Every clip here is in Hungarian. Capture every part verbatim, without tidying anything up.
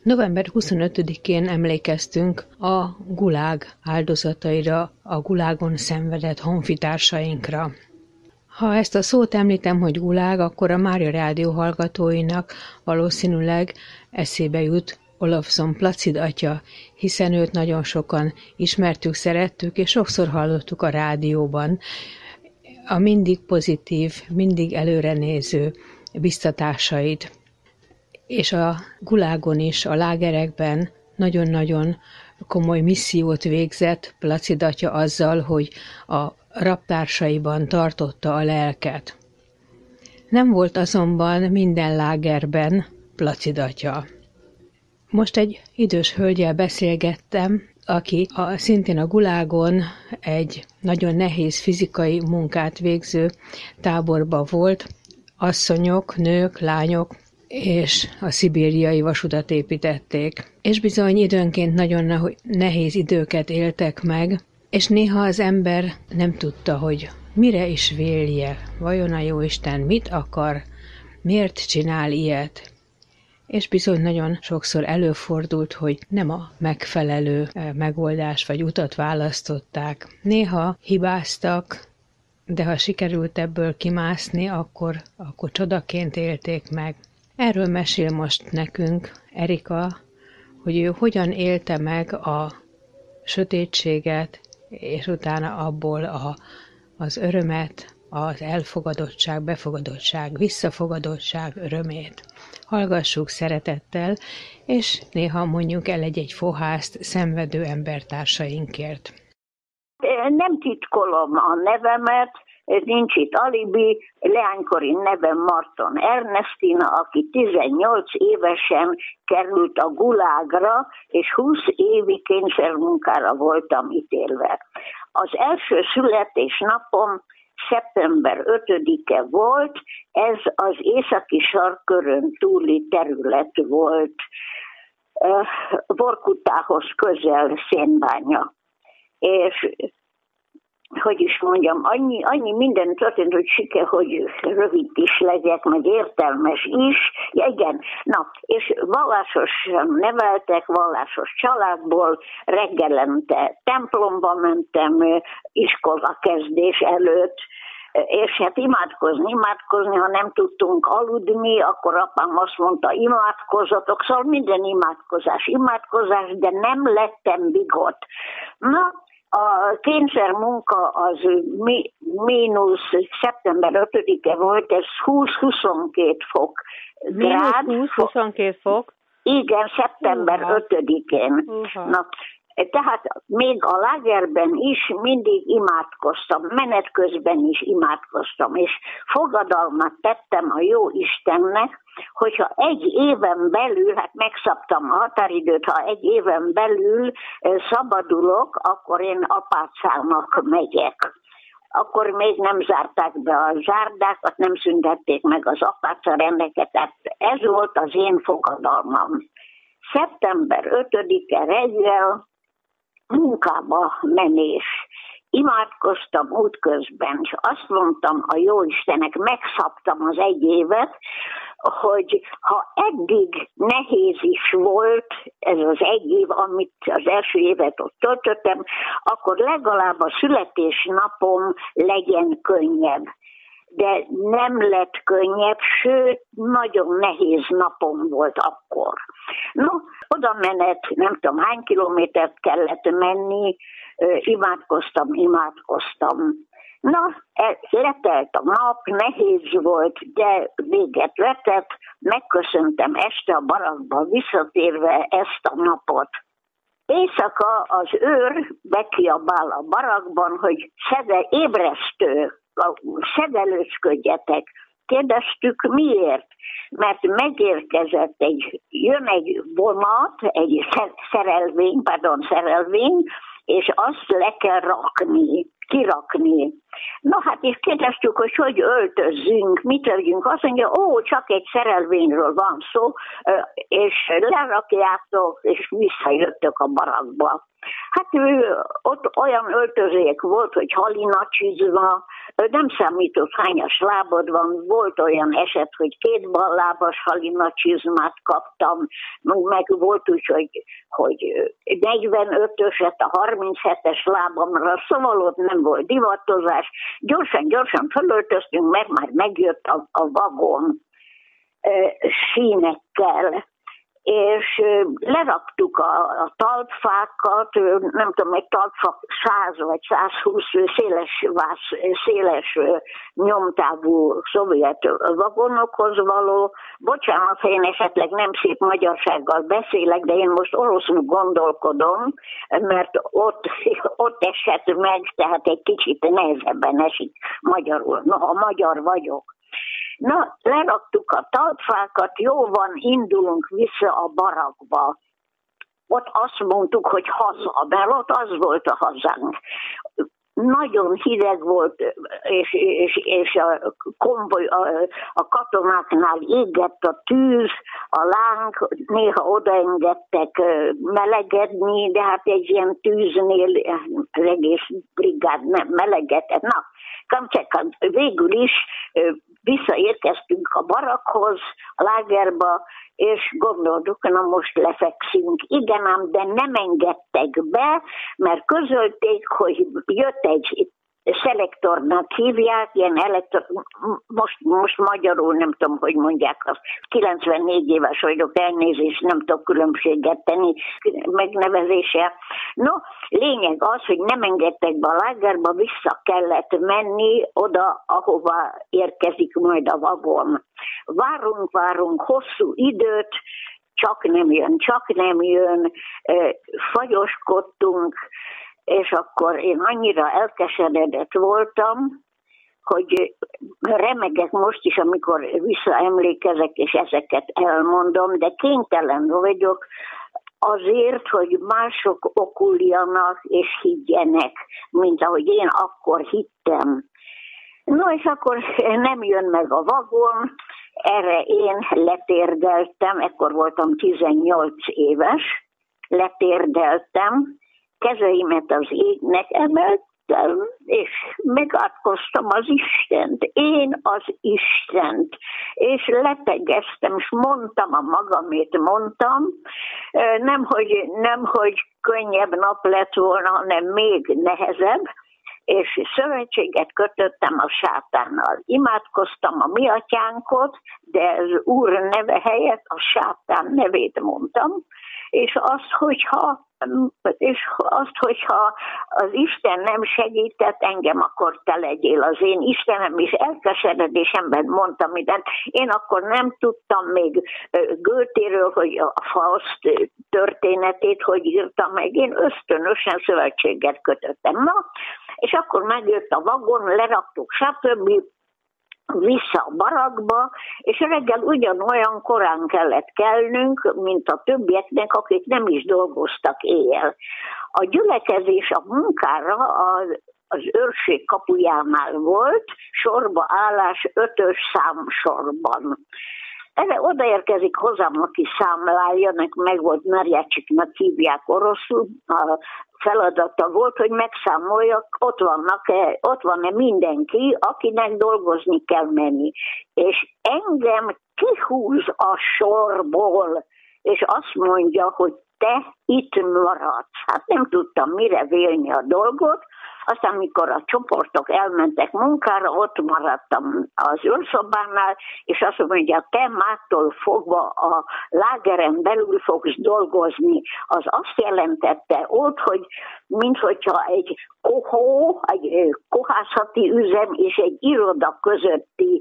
november huszonötödikén emlékeztünk a gulág áldozataira, a gulágon szenvedett honfitársainkra. Ha ezt a szót említem, hogy gulág, akkor a Mária Rádió hallgatóinak valószínűleg eszébe jut Olofsson Placid atya, hiszen őt nagyon sokan ismertük, szerettük, és sokszor hallottuk a rádióban a mindig pozitív, mindig előrenéző biztatásait. És a gulágon is, a lágerekben nagyon-nagyon komoly missziót végzett Placid atya azzal, hogy a rabtársaiban tartotta a lelket. Nem volt azonban minden lágerben Placid atya. Most egy idős hölgyel beszélgettem, aki a, szintén a gulágon egy nagyon nehéz fizikai munkát végző táborba volt, asszonyok, nők, lányok, és a szibériai vasutat építették. És bizony időnként nagyon nehéz időket éltek meg, és néha az ember nem tudta, hogy mire is vélje, vajon a Jóisten mit akar, miért csinál ilyet. És bizony nagyon sokszor előfordult, hogy nem a megfelelő megoldást vagy utat választották. Néha hibáztak, de ha sikerült ebből kimászni, akkor, akkor csodaként élték meg. Erről mesél most nekünk Erika, hogy ő hogyan élte meg a sötétséget, és utána abból a, az örömet, az elfogadottság, befogadottság, visszafogadottság örömét. Hallgassuk szeretettel, és néha mondjuk el egy-egy fohászt szenvedő embertársainkért. Nem titkolom a nevemet, nincs itt alibi, leánykori nevem Marton Ernestina, aki tizennyolc évesen került a gulágra, és húsz évi kényszermunkára voltam ítélve. Az első születésnapom szeptember ötödike volt, ez az északi sarkkörön túli terület volt, Vorkutához közel Szénbánya. És hogy is mondjam, annyi, annyi minden történt, hogy siker, hogy rövid is legyek, meg értelmes is. Ja, igen, na, és vallásosan neveltek, vallásos családból, reggelente templomba mentem, iskola kezdés előtt, és hát imádkozni, imádkozni, ha nem tudtunk aludni, akkor apám azt mondta, imádkozzatok, szóval minden imádkozás, imádkozás, de nem lettem bigot. Na, a kényszermunka az mi, mínusz szeptember ötödike volt, ez húsz-huszonkettő fok grád. húsz-huszonkettő fok? Igen, szeptember uh-huh. ötödikén. Uh-huh. Na, tehát még a lágerben is mindig imádkoztam, menet közben is imádkoztam, és fogadalmat tettem a jó Istennek, hogyha egy éven belül, hát megszabtam a határidőt, ha egy éven belül szabadulok, akkor én apácának megyek. Akkor még nem zárták be a zárdákat, nem szüntették meg az apáca rendeket, tehát ez volt az én fogadalmam. szeptember ötödike reggel munkába menés. Imádkoztam útközben, és azt mondtam a Jóistennek, megszabtam az egy évet, hogy ha eddig nehéz is volt ez az egy év, amit az első évet ott töltöttem, akkor legalább a születésnapom legyen könnyebb. De nem lett könnyebb, sőt, nagyon nehéz napom volt akkor. No, oda menet, nem tudom hány kilométert kellett menni, imádkoztam, imádkoztam. Na, letelt a nap, nehéz volt, de véget vetett, megköszöntem este a barakba visszatérve ezt a napot. Éjszaka az őr bekiabál a barakban, hogy szede, ébresztő, szedelősködjetek. Kérdeztük, miért? Mert megérkezett egy, jön egy vonat, egy szerelvény, pardon, szerelvény, és azt le kell rakni, kirakni. Na hát, és kérdeztük, hogy hogy öltözzünk, mit tegyünk. Azt mondja, ó, csak egy szerelvényről van szó, és lerakjátok, és visszajöttök a barakba. Hát ott olyan öltözék volt, hogy halinacsizma, nem számított hányas lábad van, volt olyan eset, hogy két ballábas halinacsizmát kaptam, meg volt úgy, hogy, hogy negyvenötöset a harminchetes lábamra, szóval ott nem volt divatozás. Gyorsan-gyorsan fölöltöztünk, mert már megjött a, a vagon sínekkel, és leraktuk a, a talpfákat, nem tudom, egy talpfa száz vagy százhúsz széles, vász, széles nyomtávú szovjet vagonokhoz való. Bocsánat, ha én esetleg nem szép magyarsággal beszélek, de én most oroszul gondolkodom, mert ott, ott esett meg, tehát egy kicsit nehezebben esik magyarul. No, ha magyar vagyok. Na, leraktuk a talpfákat, jó van, indulunk vissza a barakba. Ott azt mondtuk, hogy haza, mert ott az volt a hazánk. Nagyon hideg volt, és, és, és a, konvoj, a, a katonáknál égett a tűz, a láng, néha odaengedtek melegedni, de hát egy ilyen tűznél az egész brigád nem melegedett. Na, Kamcsekan, végül is visszaérkeztünk a barakhoz, a lágerba, és gondoltuk, na most lefekszünk. Igen ám, de nem engedtek be, mert közölték, hogy jött egy szelektornak hívják, ilyen elektor, most, most magyarul nem tudom, hogy mondják, azt kilencvennégy éves vagyok, elnézést, nem tudok különbséget tenni megnevezése. No, lényeg az, hogy nem engedtek be a lágerba, vissza kellett menni oda, ahova érkezik majd a vagon. Várunk, várunk hosszú időt, csak nem jön, csak nem jön, fagyoskodtunk, és akkor én annyira elkeseredett voltam, hogy remegek most is, amikor visszaemlékezek, és ezeket elmondom, de kénytelen vagyok azért, hogy mások okuljanak és higgyenek, mint ahogy én akkor hittem. No, és akkor nem jön meg a vagon, erre én letérdeltem, ekkor voltam tizennyolc éves, letérdeltem, kezeimet az égnek emeltem, és megátkoztam az Istent. Én az Istent. És letegeztem, és mondtam a magamét, mondtam. Nem hogy, nem, hogy könnyebb nap lett volna, hanem még nehezebb. És szövetséget kötöttem a sátánnal. Imádkoztam a mi atyánkot, de az Úr neve helyett a sátán nevét mondtam, és azt, hogyha és azt, hogyha az Isten nem segített engem, akkor te legyél az én Istenem, és elkeseredésemben mondtam mindent. Én akkor nem tudtam még Goethéről, hogy a Faust történetét, hogy írtam meg. Én ösztönösen szövetséget kötöttem. Na, és akkor megjött a vagon, leraktuk, stb. Vissza a barakba, és reggel ugyanolyan korán kellett kelnünk, mint a többieknek, akik nem is dolgoztak éjjel. A gyülekezés a munkára az, az őrség kapujánál volt, sorba állás ötös számsorban. Erre odaérkezik hozzám, aki számlálja, meg volt Merjacsiknak hívják oroszul, a feladata volt, hogy megszámoljak, ott vannak-e, ott van-e mindenki, akinek dolgozni kell menni. És engem kihúz a sorból, és azt mondja, hogy te itt maradsz. Hát nem tudtam mire vélni a dolgot, aztán mikor a csoportok elmentek munkára, ott maradtam az őrszobánál, és azt mondja, te mától fogva a lágeren belül fogsz dolgozni. Az azt jelentette ott, hogy minthogyha egy kohó, egy kohászati üzem és egy iroda közötti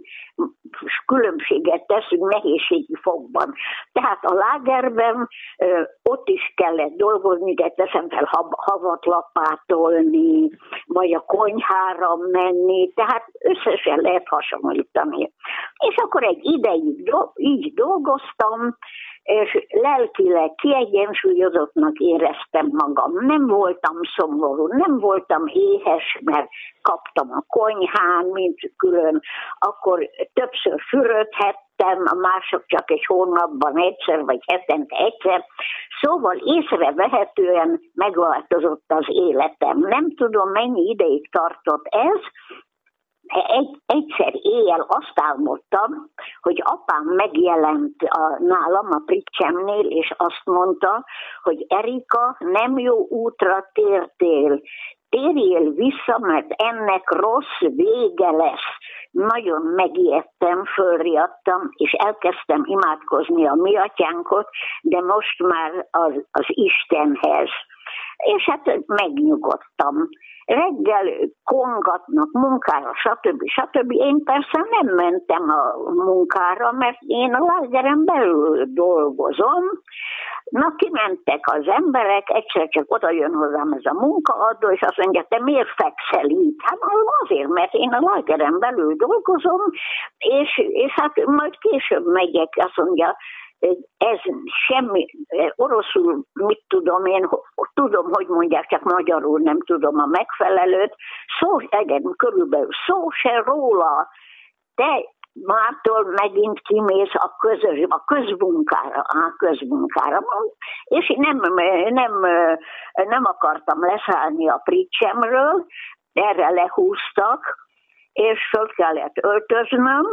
különbséget teszünk nehézségi fokban. Tehát a lágerben ott is kellett dolgozni, de teszem fel havat lapátolni, vagy a konyhára menni, tehát összesen lehet hasonlítani. És akkor egy ideig do- így dolgoztam, és lelkileg kiegyensúlyozottnak éreztem magam. Nem voltam szomorú, nem voltam éhes, mert kaptam a konyhán, mint külön. Akkor többször fürödhettem, ettem, a mások csak egy hónapban egyszer, vagy hetente egyszer. Szóval észrevehetően megváltozott az életem. Nem tudom, mennyi ideig tartott ez. Egy, egyszer éjjel azt álmodtam, hogy apám megjelent a, nálam a pricsemnél, és azt mondta, hogy Erika, nem jó útra tértél. Térjél vissza, mert ennek rossz vége lesz. Nagyon megijedtem, fölriadtam, és elkezdtem imádkozni a mi atyánkot, de most már az, az Istenhez. És hát megnyugodtam. Reggel kongatnak munkára, stb. stb. Én persze nem mentem a munkára, mert én a lágeren belül dolgozom. Na, kimentek az emberek, egyszer csak oda jön hozzám ez a munkaadó, és azt mondja, te miért fekszel így? Hát azért, mert én a lágeren belül dolgozom, és, és hát majd később megyek, azt mondja, ez semmi, oroszul mit tudom én, tudom, hogy mondják, csak magyarul nem tudom a megfelelőt, szó, igen, körülbelül szó se róla, te mától megint kimész a, közös, a közmunkára, a közmunkára. És én nem, nem, nem akartam leszállni a pricsemről, erre lehúztak, és föl kellett öltöznöm,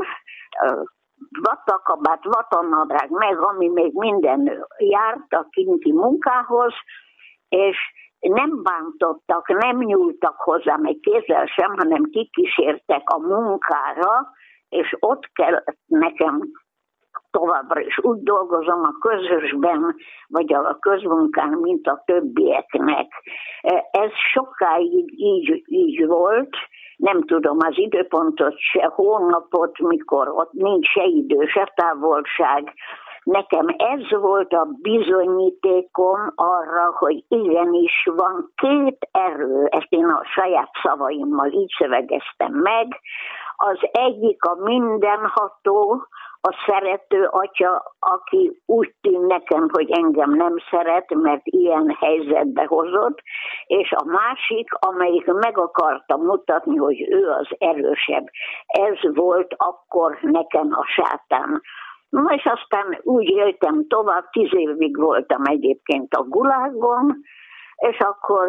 vattakabát, vatannadrág, meg ami még minden járt a kinti munkához, és nem bántottak, nem nyúltak hozzám egy kézzel sem, hanem kikísértek a munkára, és ott kell nekem továbbra is úgy dolgozom a közösben, vagy a közmunkán, mint a többieknek. Ez sokáig így, így volt, nem tudom az időpontot, se hónapot, mikor ott nincs se idő, se távolság. Nekem ez volt a bizonyítékom arra, hogy igenis van két erő, ezt én a saját szavaimmal így szövegeztem meg. Az egyik a mindenható, a szerető atya, aki úgy tűn nekem, hogy engem nem szeret, mert ilyen helyzetbe hozott, és a másik, amelyik meg akarta mutatni, hogy ő az erősebb. Ez volt akkor nekem a sátán. Na és aztán úgy éltem tovább, tíz évig voltam egyébként a gulágon, és akkor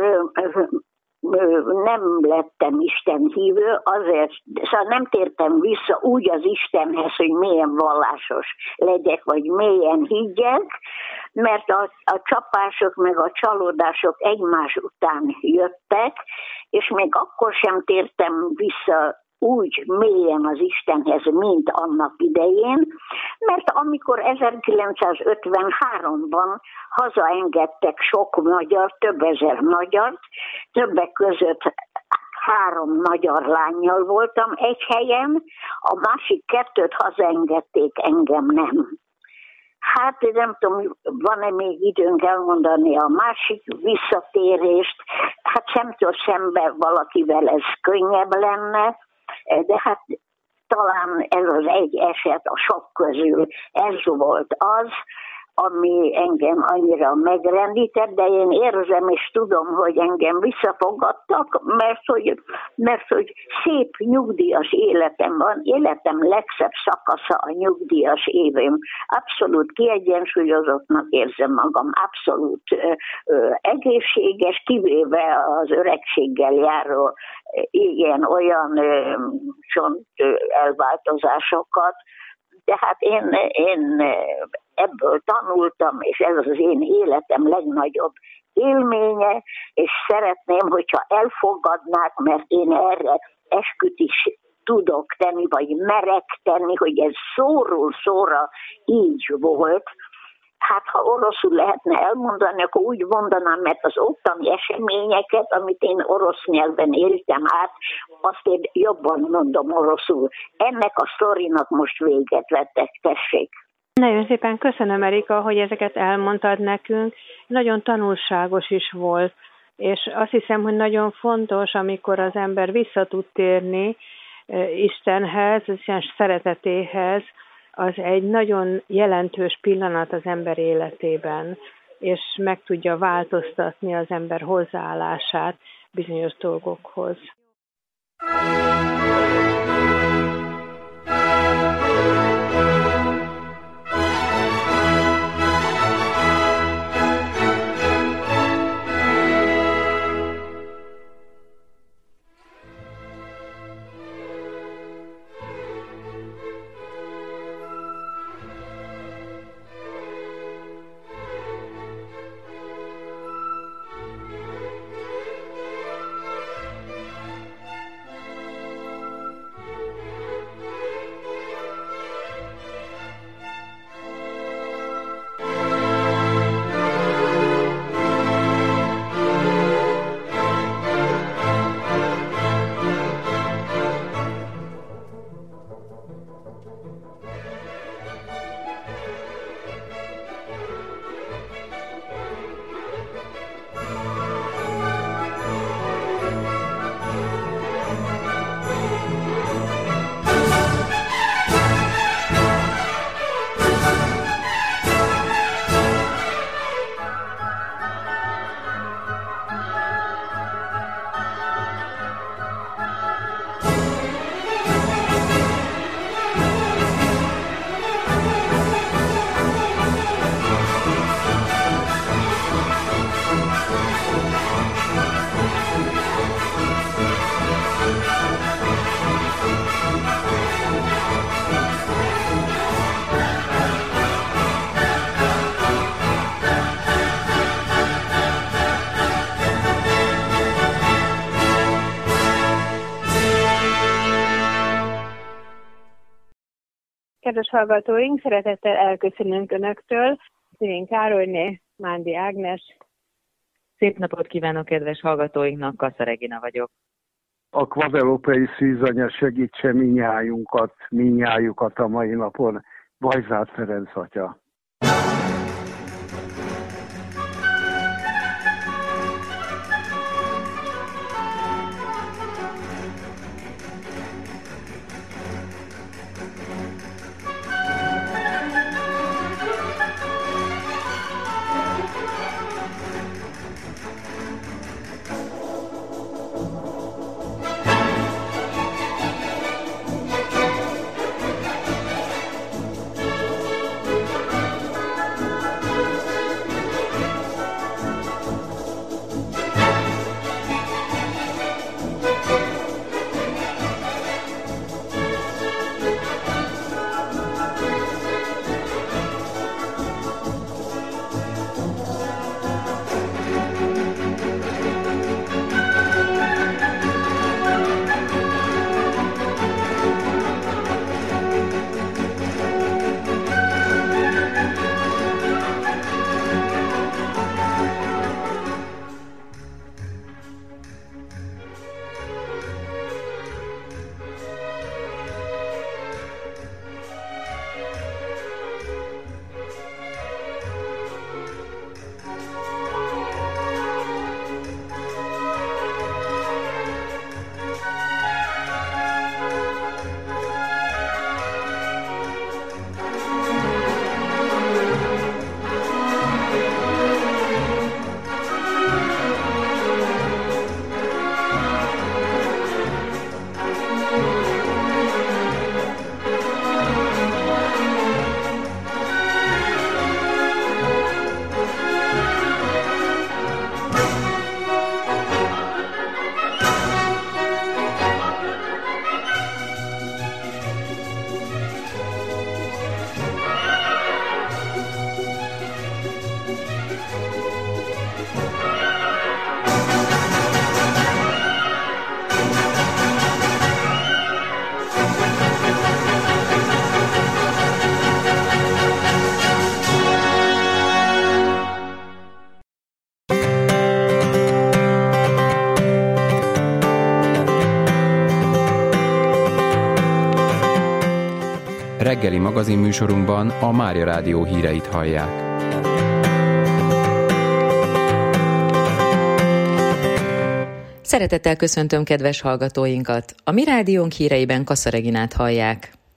nem lettem Isten hívő, azért, szóval nem tértem vissza úgy az Istenhez, hogy mélyen vallásos legyek, vagy mélyen higgyek, mert a, a csapások meg a csalódások egymás után jöttek, és még akkor sem tértem vissza úgy mélyen az Istenhez, mint annak idején, mert amikor ezerkilencszázötvenháromban hazaengedtek sok magyar, több ezer magyart, többek között három magyar lánnyal voltam egy helyen, a másik kettőt hazaengedték, engem nem. Hát nem tudom, van-e még időnk elmondani a másik visszatérést, hát szemtől szembe valakivel ez könnyebb lenne, de hát talán ez az egy eset a sok közül, ez volt az, ami engem annyira megrendített, de én érzem és tudom, hogy engem visszafogadtak, mert hogy, mert hogy szép nyugdíjas életem van, életem legszebb szakasza a nyugdíjas évem. Abszolút kiegyensúlyozottnak érzem magam, abszolút ö, ö, egészséges, kivéve az öregséggel járó ilyen-olyan csont elváltozásokat. Tehát én, én ebből tanultam, és ez az én életem legnagyobb élménye, és szeretném, hogyha elfogadnák, mert én erre esküt is tudok tenni, vagy merek tenni, hogy ez szóról szóra így volt. Hát ha oroszul lehetne elmondani, akkor úgy mondanám, mert az ottani eseményeket, amit én orosz nyelven éltem át, azt én jobban mondom oroszul. Ennek a sztorinak most véget vettek, tessék. Nagyon szépen köszönöm, Erika, hogy ezeket elmondtad nekünk. Nagyon tanulságos is volt, és azt hiszem, hogy nagyon fontos, amikor az ember vissza tud térni Istenhez, az Isten szeretetéhez, az egy nagyon jelentős pillanat az ember életében, és meg tudja változtatni az ember hozzáállását bizonyos dolgokhoz. kedves hallgatóink, szeretettel elköszönünk Önöktől. Szirén Károlyné, Mándi Ágnes. Szép napot kívánok kedves hallgatóinknak, Kassa Regina vagyok. A Guadalupe-i szűzanya segítse minnyájunkat, minnyájukat a mai napon, Vajzát Ferenc atya. Reggeli magazinműsorunkban a Mária Rádió híreit hallják. Szeretettel köszöntöm kedves hallgatóinkat! A mi rádiónk híreiben Kassa Reginát hallják.